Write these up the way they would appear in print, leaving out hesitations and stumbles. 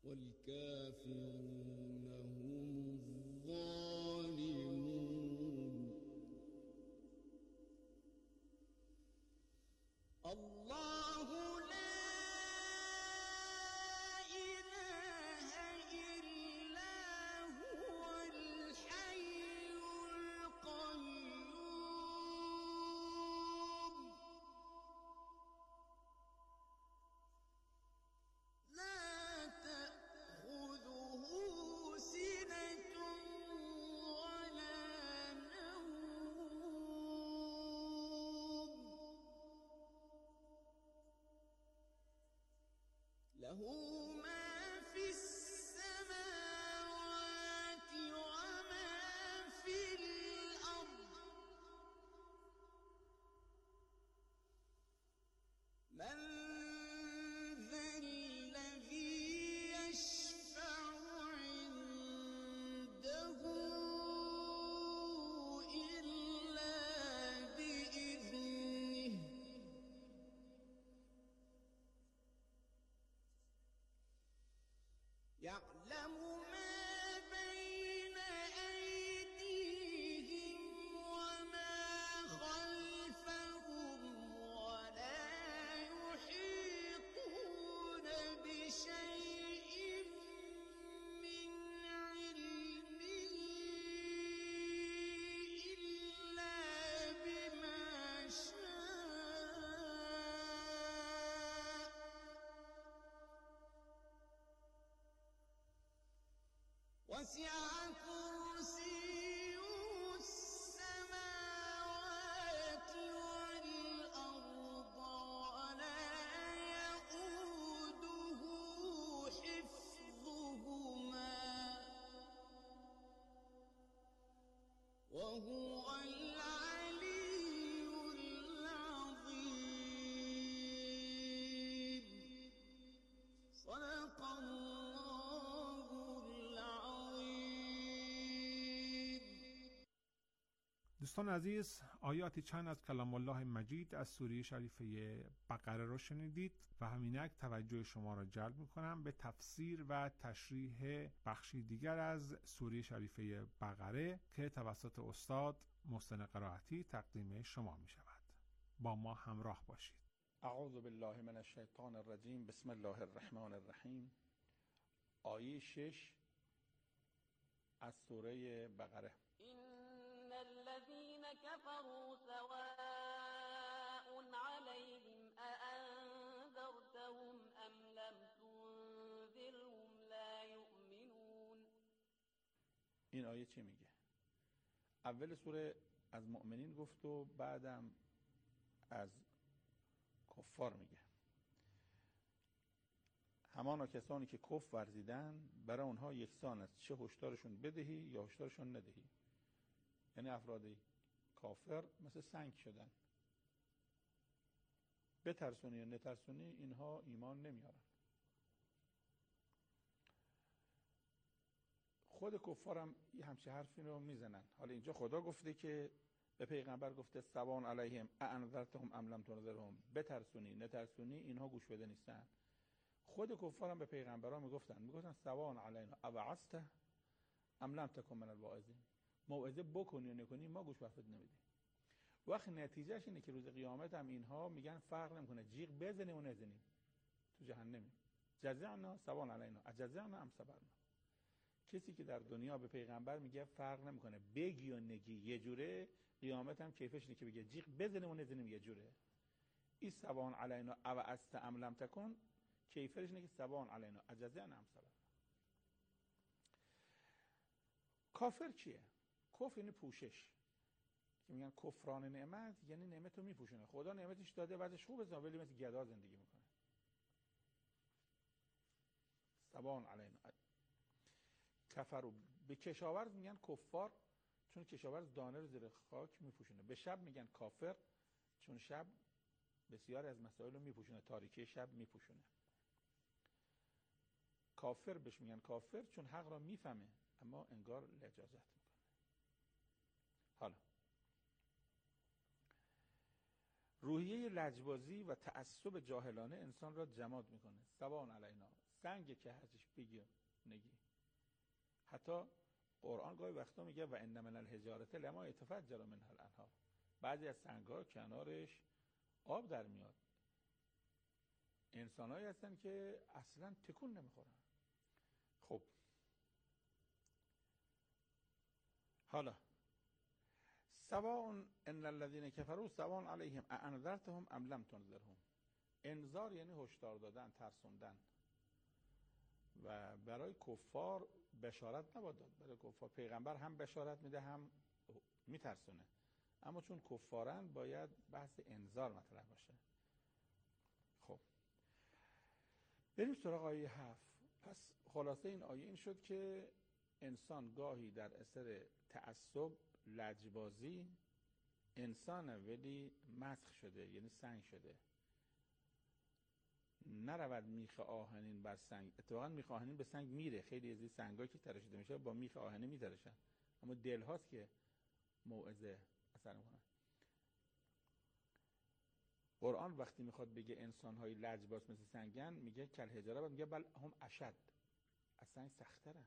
والكافرون هم الظالمون. الله لا إله إلا هو الحي القيوم لا تأخذه سنة ولا نوم له ما في السماوات وما في الأرض من ذا الذي يشفع عنده إلا بإذنه يعلم ما بين أيديهم وما خلفهم ولا يحيطون بشيء من علمه إلا بما شاء وسع كرسيه السماوات والأرض ولا يئوده حفظهما وهو العلي العظيم. صدق الله العظيم. دوستان عزیز، آیاتی چند از کلام الله مجید از سوره شریفه بقره رو شنیدید و همینک توجه شما را جلب می‌کنم به تفسیر و تشریح بخشی دیگر از سوره شریفه بقره که توسط استاد محسن قرائتی تقدیم شما می‌شود. با ما همراه باشید. اعوذ بالله من الشیطان الرجیم. بسم الله الرحمن الرحیم. آیه 6 از سوره بقره. إن الذين كفروا سواء عليهم أأنذرتهم أم لم تنذرهم لا يؤمنون. این آیه چی میگه؟ اول سوره از مؤمنین گفت و بعدم از کفار میگه. همانا کسانی که کفر ورزیدن برای اونها یکسان است چه هشدارشون بدهی یا هشدارشون ندهی. یعنی افراد کافر مثل سنگ شدن، بترسونی یا نترسونی اینها ایمان نمیارن. خود کفار هم یه همچه حرفی رو میزنن. حالا اینجا خدا گفته که به پیغمبر گفته سواء علیهم اانذرتهم ام لم تنذرهم، بترسونی نترسونی اینها گوش بده نیستن. خود کفار هم به پیغمبران میگفتن سواء علینا ابعثت ام لم تکن من الواعظین، موعظه بکنی و نکنی ما گوش بفت نمیدیم. وقت نتیجهش اینه که روز قیامت هم اینها میگن فرق نمیکنه جیغ بزنیم و نزنیم تو جهنمیم. جزعنا سواء علینا اجزعنا ام صبرنا. کسی که در دنیا به پیغمبر میگه فرق نمیکنه بگی و نگی یه جوره، قیامت هم کیفش اینه که بگه جیغ بزنیم و نزنیم یه جوره. این سواء علینا ابعثت ام لم تکن کیفش اینه که سواء علینا اجزعنا ام صبرنا. کافر چیه؟ کفر یعنی پوشش، که میگن کفران نعمت، یعنی نعمت رو میپوشونه. خدا نعمتش داده وضعش خوبه ولی مثل گدا زندگی میکنه. سواء علینا. کفروا به کشاورز میگن کفار چون کشاورز دانه رو زیر خاک میپوشونه. به شب میگن کافر چون شب بسیاری از مسائل رو میپوشونه، تاریکی شب میپوشونه. کافر بهش میگن کافر چون حق را میفهمه اما انگار لجاجت میکنه. حالا روحیه لجبازی و تعصب جاهلانه انسان را جماد میکنه. سواء علینا، سنگ که هرچیش بگی نگی. حتی قرآن گاهی وقتا میگه و ان من الحجارة لما یتفجر منها الانهار، بعضی از سنگ‌ها کنارش آب در میاد. انسان‌هایی هستن که اصلا تکون نمیخورن. خب حالا سواء ان الذين كفروا سواء علیهم اانذرتهم ام لم تنذرهم. انذار یعنی هشدار دادن، ترسوندن. و برای کفار بشارت نباید داد. برای کفار پیغمبر هم بشارت میده هم میترسونه، اما چون کفارن باید بحث انذار مطرح باشه. خب بریم سراغ آیه 7. پس خلاصه این آیه این شد که انسان گاهی در اثر تعصب، لجبازی، انسان ولی مسخ شده، یعنی سنگ شده. نرود میخ آهنین بر سنگ. اتفاقا میخ آهنین به سنگ میره. خیلی از این سنگایی که تراشیده میشه با میخ آهنین میتراشن، اما دل هاست که موعظه اثر میکنه. قرآن وقتی میخواد بگه انسان های لجباز مثل سنگن، میگه کل حجاره، بعد میگه بل هم اشد، از سنگ سخت‌ترن.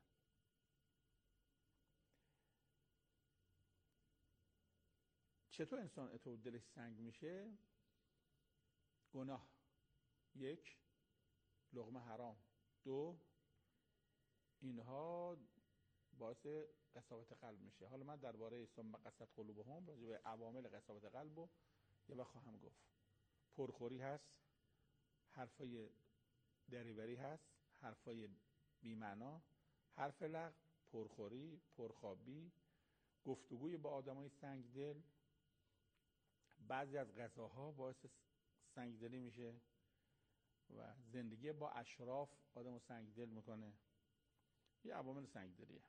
چطور انسان اتو دلش سنگ میشه؟ گناه، 1 لقمه حرام، 2 اینها باعث قساوت قلب میشه. حالا من درباره ثم قست قلوبهم، راجع به عوامل قساوت قلب رو یه وقت خواهم گفت. پرخوری هست، حرفای دریوری هست، حرفای بی‌معنا، حرف لغو، پرخوری، پرخوابی، گفتگوی با آدمای سنگدل. بعضی از غذاها باعث سنگدلی میشه و زندگی با اشراف آدمو سنگدل میکنه. یه عوامل سنگدلیه.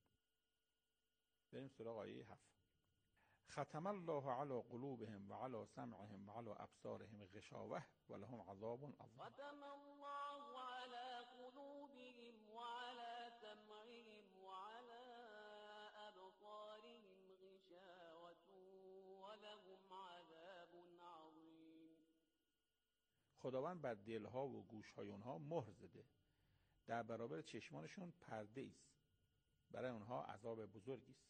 بریم سراغ آیه 7. ختم الله علی قلوبهم و علی سمعهم و علی ابصارهم غشاوة و لهم عذاب عظیم. ختم الله على قلوبهم وعلى سمعهم وعلى أبصارهم غشاوة ولهم عذاب عظيم. خداوند بر دلها و گوشهای اونها مهر زده، در برابر چشمانشون پرده ایست، برای اونها عذاب بزرگی است.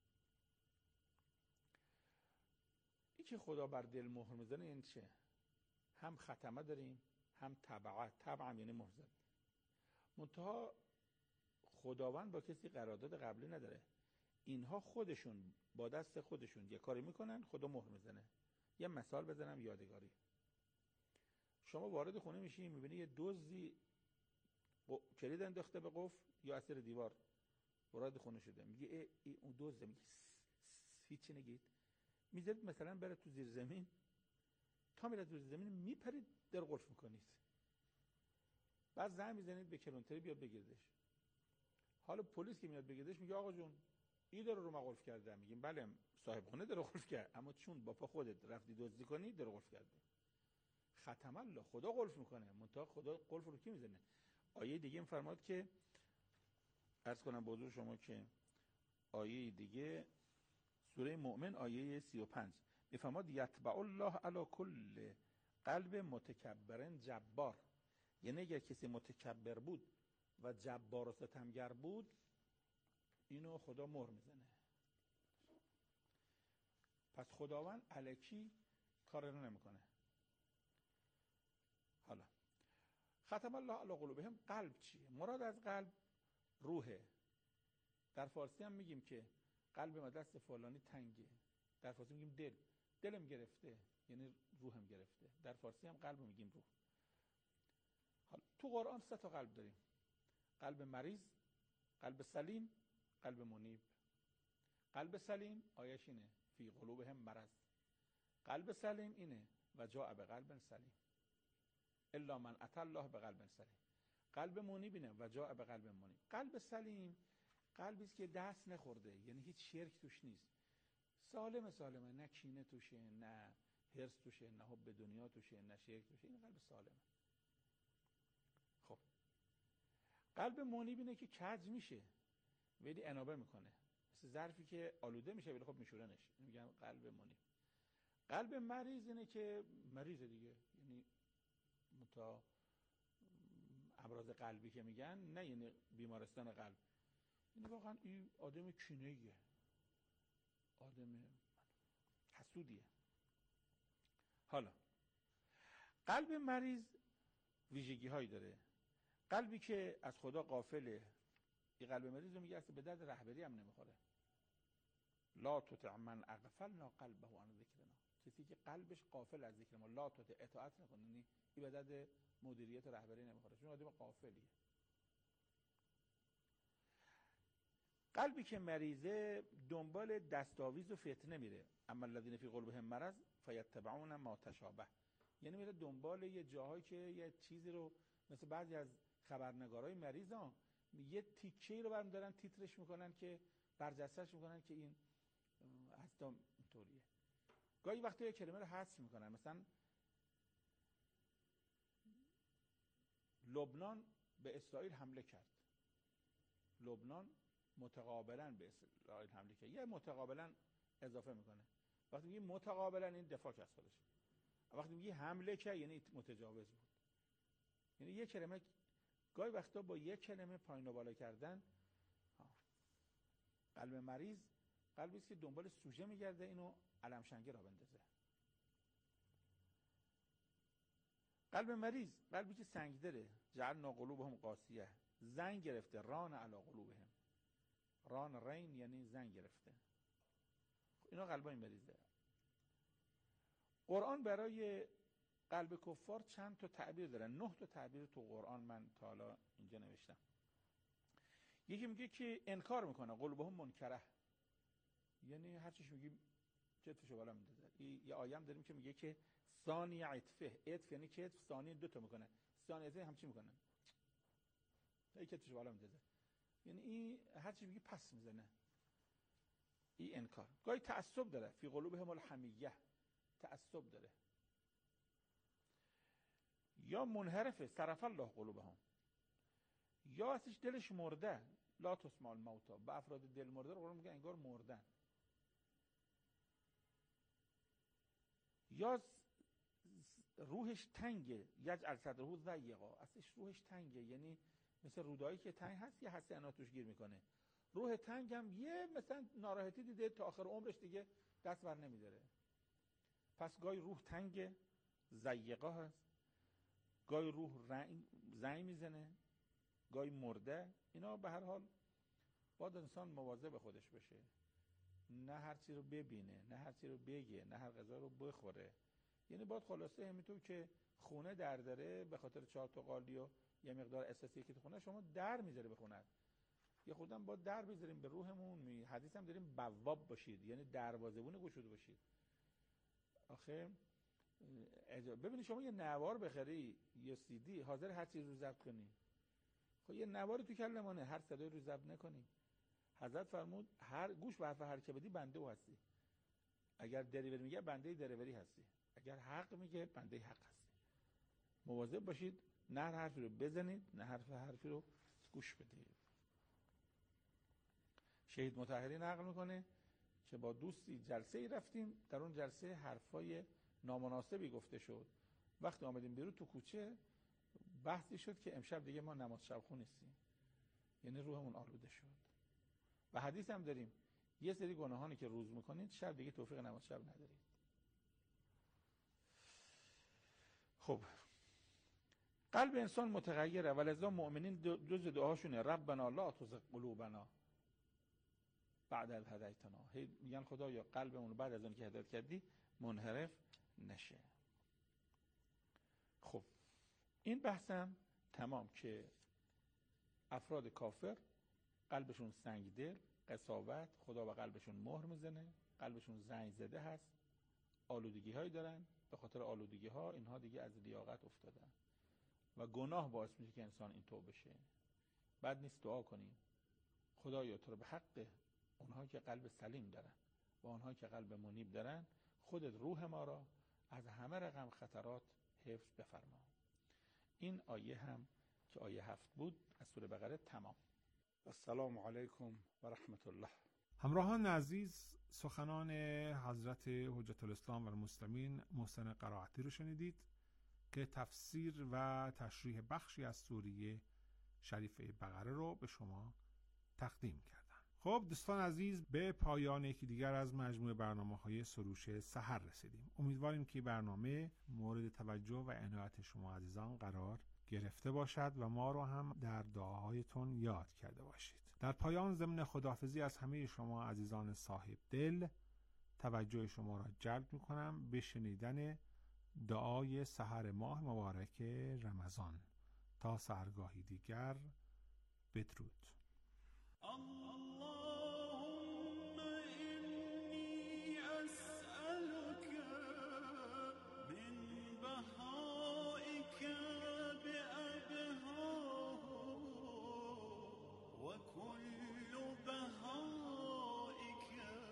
این که خدا بر دل مهر میزنه این چه؟ هم ختمه داریم، هم تبعه. تبعه یعنی مهر زد. منتها خداوند با کسی قرارداد قبلی نداره. اینها خودشون با دست خودشون یه کاری میکنن، خدا مهر میزنه. یه مثال بزنم یادگاری. شما وارد خونه میشی، میبینی یه دزدی کلید انداخته به قفل یا اثر دیوار، وارد خونه شده. میگه اون دزده. میگه هیچی نگید، میذارید مثلا بره تو زیر زمین، تا میره تو زیر زمین میپرید در قفل میکنید. بعد زنگ میزنید به کلانتری بیاد بگیردش. حالا پلیس که میاد بگیردش میگه آقا جون این در رو ما قفل کرده. میگیم بله صاحب خونه در قفل کرد، اما چون با پا خودت رفتی دزدی کنی در قفل کرده. ختم الله، خدا قفل میکنه، منتها خدا قفل رو کی میزنه؟ آیه دیگه میفرماد که عرض کنم به حضور شما که آیه دیگه سوره مؤمن آیه 35 میفرماد یتبع الله علی کل قلب متکبر جبار. یعنی اگر کسی متکبر بود و جبار و ستمگر بود، اینو خدا مهر میزنه. پس خداوند الکی کار رو نمیکنه. حالا ختم الله علی قلوبهم، قلب چیه؟ مراد از قلب روحه. در فارسی هم میگیم که قلب ما دست فلانی تنگه. در فارسی میگیم دل، دلم گرفته، یعنی روحم گرفته. در فارسی هم قلب میگیم روح. حالا تو قرآن 3 تا قلب داریم: قلب مریض، قلب سلیم، قلب منیب. قلب سلیم آیش اینه فی قلوبهم مرض. قلب سلیم اینه و جاء بقلب سلیم الا من اتى الله بقلب سلیم. قلب منیب اینه و جاء بقلب منیب. قلب سلیم قلبی است که دست نخورده، یعنی هیچ شرک توش نیست، سالمه، نه کینه توشه، نه حرص توشه، نه حب دنیا توشه، نه شرک توشه. این قلب سالمه. خب قلب منیب اینه که کج میشه ولی انابه میکنه، مثل ظرفی که آلوده میشه ولی خب میشورنش. میگم قلب منیب. قلب مریض اینه که مریض دیگه، یعنی امراض قلبی که میگن، نه یعنی بیمارستان قلب، یعنی واقعا این آدم کینه‌ایه، آدم حسودیه. حالا قلب مریض ویژگی هایی داره. قلبی که از خدا غافله، این قلب مریض رو میگه اصلا به درد رهبری هم نمیخوره. لا تطع من اغفلنا قلبه عن ذکرنا، کسی که قلبش غافل از ذکر ما، لا تطع، اطاعت نکنه، یعنی این به درد مدیریت و رهبری نمیخوره، چون آدم غافلیه. قلبی که مریضه دنبال دستاویز و فتنه میره. اما الذین فی قلوبهم مرض فیتبعون ما تشابه، یعنی میره دنبال یه جاهایی که یه چیزی رو، مثل بعضی از خبرنگارای مریضا یه تیکه‌ای رو برمی‌دارن تیترش میکنن که برجسته‌اش میکنن که این اصلا اینطوریه. گاهی وقتا یه کلمه رو حذف میکنن، مثلا لبنان به اسرائیل حمله کرد، لبنان متقابلا به اسرائیل حمله کرد، یه متقابلا اضافه میکنه. وقتی میگه متقابلا این دفاع از خودشه، وقتی میگه حمله کرد یعنی متجاوز بود. یعنی یه کلمه، گاهی وقتا با یک کلمه پایین و بالا کردن. قلب مریض قلبی است که دنبال سوژه میگرده اینو علمشنگه را بندازه. قلب مریض قلبی که سنگ داره، جعلنا قلوبهم قاسیه، زنگ گرفته، ران علی قلوبهم، ران رین یعنی زنگ گرفته. اینا قلبای مریضه. قرآن برای قلب کفار چند تا تعبیر داره، 9 تا تعبیر تو قرآن من تا حالا اینجا نوشتم. یکی میگه که انکار میکنه، قلوبهم منکره، یعنی هر چیش میگیم کتفشو بالا میندازه. یه آیه هم داریم که میگه که ثانی عطفه، عطف یعنی کتف، ثانی 2 تا میکنه، ثانی عطفه همچی میکنه، هی کتفشو بالا میندازه، یعنی این هر چی میگه پس میزنه. این انکار. گاهی تعصب داره، فی قلوبهم الحمیه، تعصب داره. یا منحرفه، صرف الله قلوبهم، یا ازش دلش مرده، لا تسمع الموتى، به افراد دل مرده رو قرآن میگه انگار مردن. یا روحش تنگه، یجعل صدره ضیقا، ازش روحش تنگه، یعنی مثل رودایی که تنگ هست یه حسنات توش گیر میکنه. روح تنگ هم یه مثلا ناراحتی دیده تا آخر عمرش دیگه دست بر نمیداره. پس گاهی روح تنگه، ضیقا هست، گاهی روح زنگ میزنه، گاهی مرده. اینا به هر حال باید انسان مواظب خودش بشه، نه هر چی رو ببینه، نه هر چی رو بگه، نه هر غذا رو بخوره. یعنی باید خلاصه همینطور که خونه در داره به خاطر 4 تا قالی و یه مقدار اساسی که تو خونه شما در میذاره بخونن، یه خودم با در بذاریم به روحمون. حدیث هم داریم بواب باشید، یعنی دروازه‌بون گشوده باشید. آخه ببینید شما یه نوار بخری یا سی دی حاضر هر چیز رو ضبط کنی، خب یه نوار تو کلمانه هر صدای رو ضبط نکنی. حضرت فرمود هر گوش به حرف هر که بدی بنده او هستی. اگر دریوری میگه بنده دریوری هستی، اگر حق میگه بنده حق هستی. مواظب باشید نه هر حرفی رو بزنید، نه حرفی رو گوش بدید. شهید مطهری نقل میکنه که با دوستی جلسه ای رفتیم، در اون جلسه حرفای نامناسبی گفته شد. وقتی آمدیم بیرون تو کوچه بحثی شد که امشب دیگه ما نماز شب خون نیستیم، یعنی روحمون آلوده شد. و حدیث هم داریم یه سری گناهانی که روز میکنید شب دیگه توفیق نماز شب ندارید. خب قلب انسان متغیره، ولذا مؤمنین جز دعاشونه ربنا لا تزغ قلوبنا بعد از هدایتنا، میگن خدایا قلبمون بعد از اون که هدایت کردی منحرف نشه. خب این بحثم تمام که افراد کافر قلبشون سنگدل، قساوت، خدا به قلبشون مهر میزنه، قلبشون زنگ زده هست، آلودگی هایی دارن، به خاطر آلودگی ها اینها دیگه از لیاقت افتادن و گناه باعث میشه که انسان این تو بشه. بعد نیست دعا کنیم خدایا تو رو به حق اونها که قلب سلیم دارن و اونها که قلب منیب دارن خودت روح ما را از همه رقم خطرات حفظ بفرما. این آیه هم که آیه 7 بود از سوره بقره تمام. السلام علیکم و رحمت الله. همراهان عزیز، سخنان حضرت حجت الاسلام و المسلمین محسن قرائتی رو شنیدید. که تفسیر و تشریح بخشی از سوره شریفه بقره رو به شما تقدیم کردم. خب دوستان عزیز، به پایان یکی دیگر از مجموعه برنامه‌های سروش سحر رسیدیم. امیدواریم که برنامه مورد توجه و عنایت شما عزیزان قرار گرفته باشد و ما رو هم در دعاهایتون یاد کرده باشید. در پایان ضمن خداحافظی از همه شما عزیزان صاحب دل توجه شما را جلب می‌کنم به شنیدن دعای سحر ماه مبارک رمضان. تا سحرگاهی دیگر، بدرود. اللهم إني أسألك من بهائك بأبهاه وكل بهائك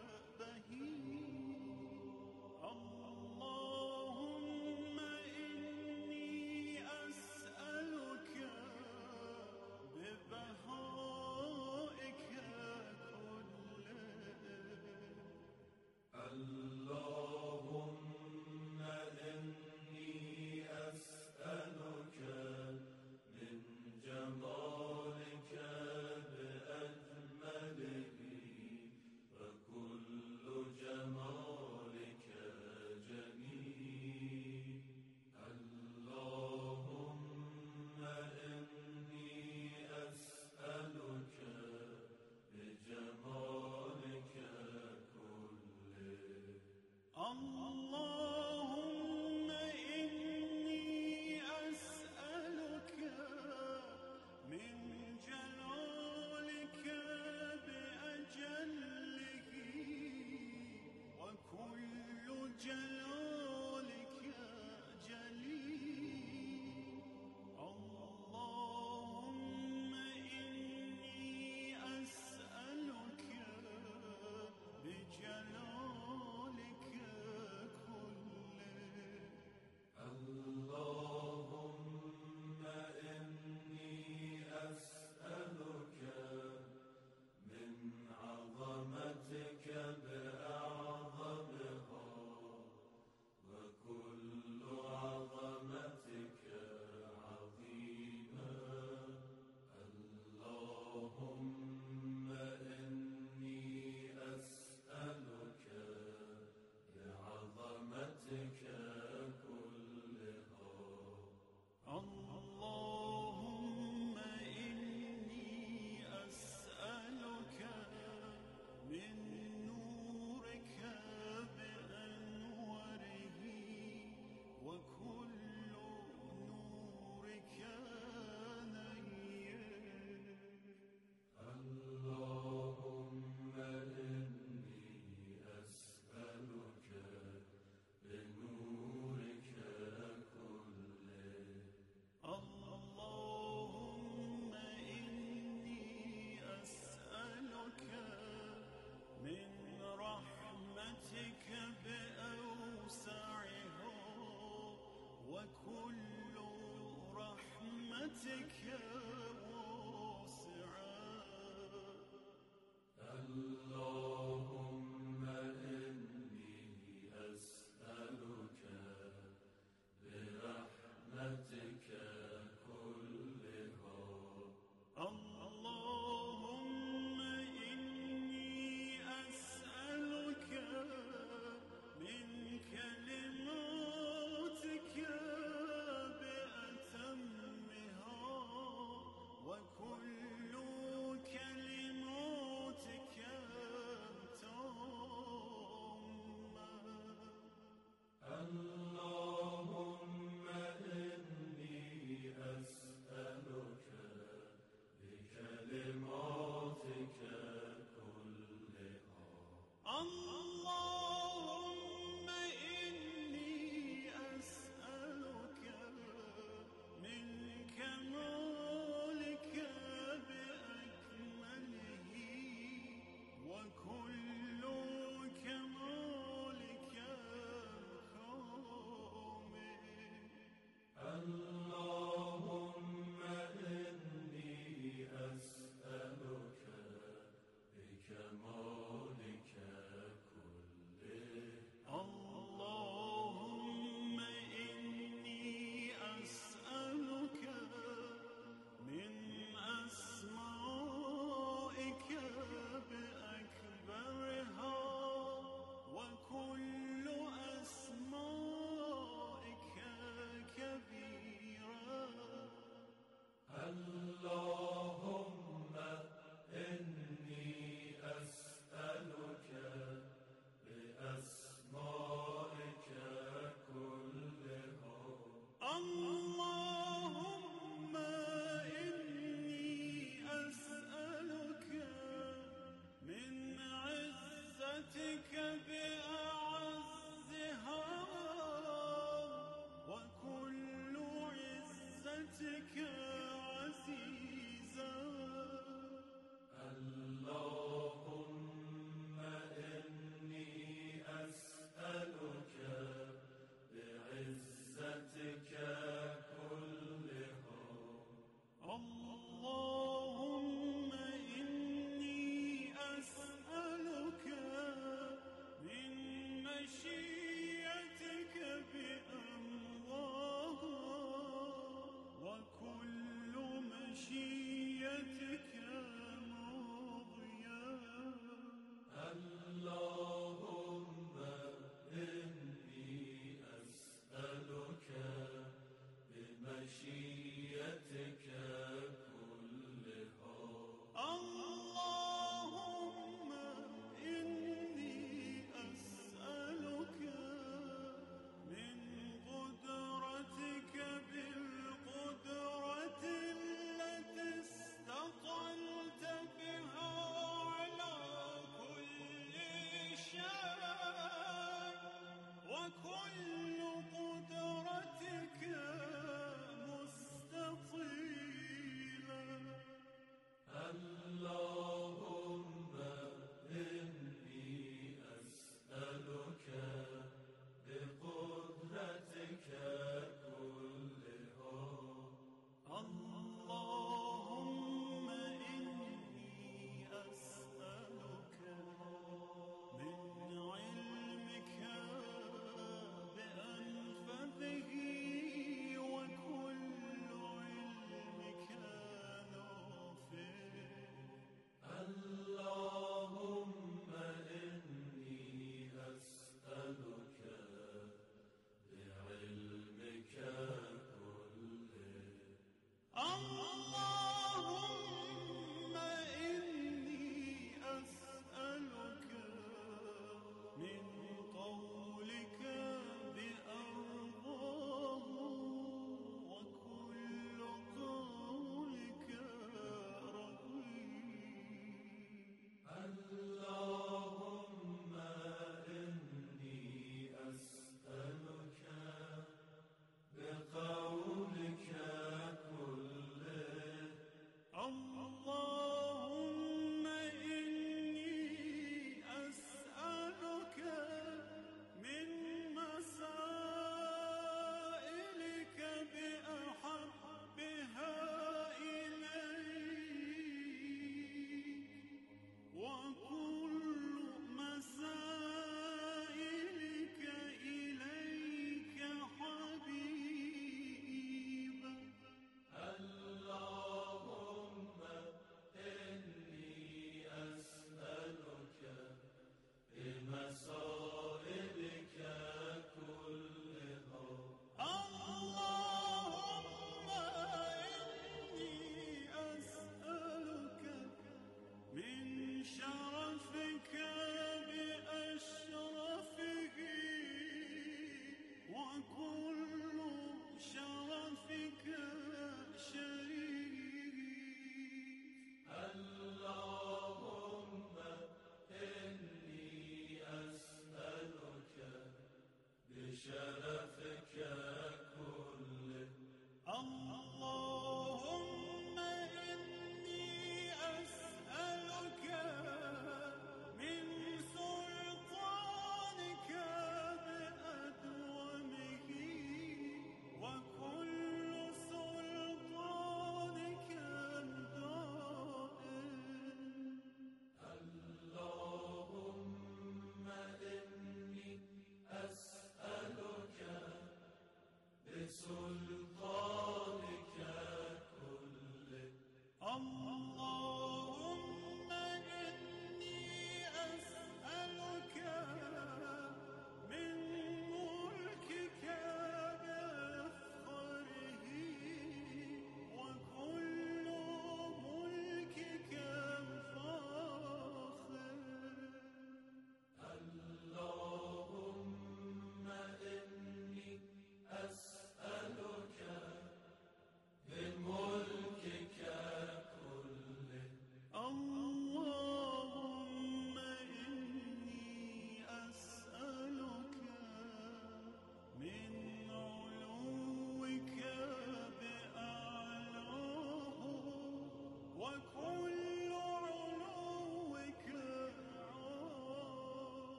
بهي. اللهم إني أسألك ببهائك اللهم إني أسألك من جمالك بأجمله وكل جمالك جميل. اللهم إني أسألك بجمالك اللهم إني أسألك من جلالك بأجله وكل جلالك جليل. اللهم إني أسألك بجلالك اللهم إني أسألك من عظمتك بأعظمها وكل عظمتك عظيمة. اللهم إني أسألك بعظمتك اللهم إني أسألك من نورك بأنوره وكل نورك نير. اللهم إني أسألك بنورك اللهم إني أسألك من رحمتك بأوسعها وكل رحمتك واسعة. اللهم إني أسألك برحمتك اللهم إني أسألك من كلماتك بأتمها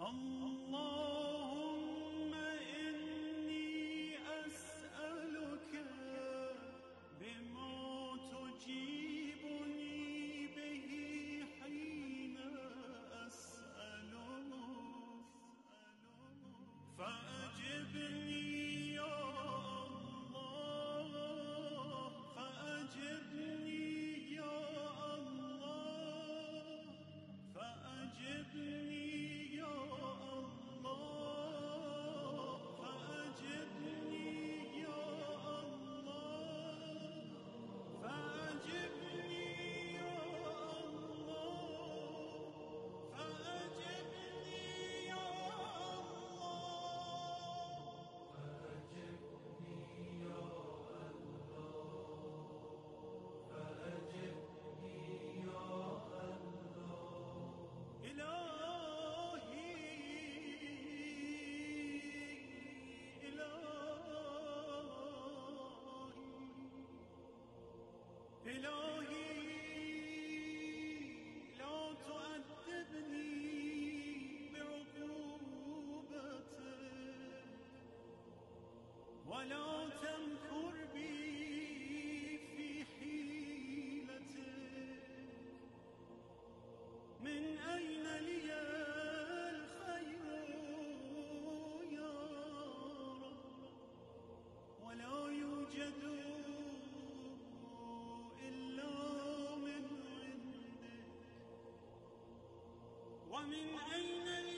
اللهم إني أسألك بما تجيبني به حين أسألك فأجبني يا الله فأجبني يا الله فأجبني يا الله فأجبني يا الله فأجبني يا الله فأجبني يا إلهي لا تؤدبني بعقوبتك ولا تمكر بي في حيلتك من أين لي الخير يا رب ولا يوجد إلا من عندك ومن أين لي